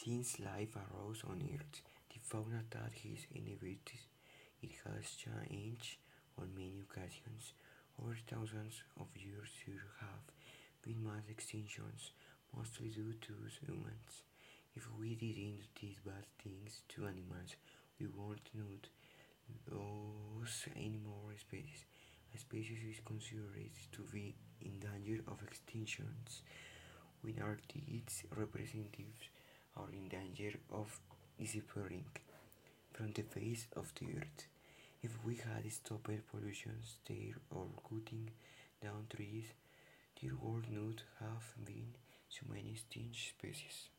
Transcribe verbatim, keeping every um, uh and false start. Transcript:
Since life arose on Earth, the fauna that has inhabited it has changed on many occasions. Over thousands of years there have been mass extinctions, mostly due to humans. If we didn't do these bad things to animals, we would not lose any more species. A species is considered to be in danger of extinction when its representatives are in danger of disappearing from the face of the earth. If we had stopped pollution there or cutting down trees, there would not have been so many extinct species.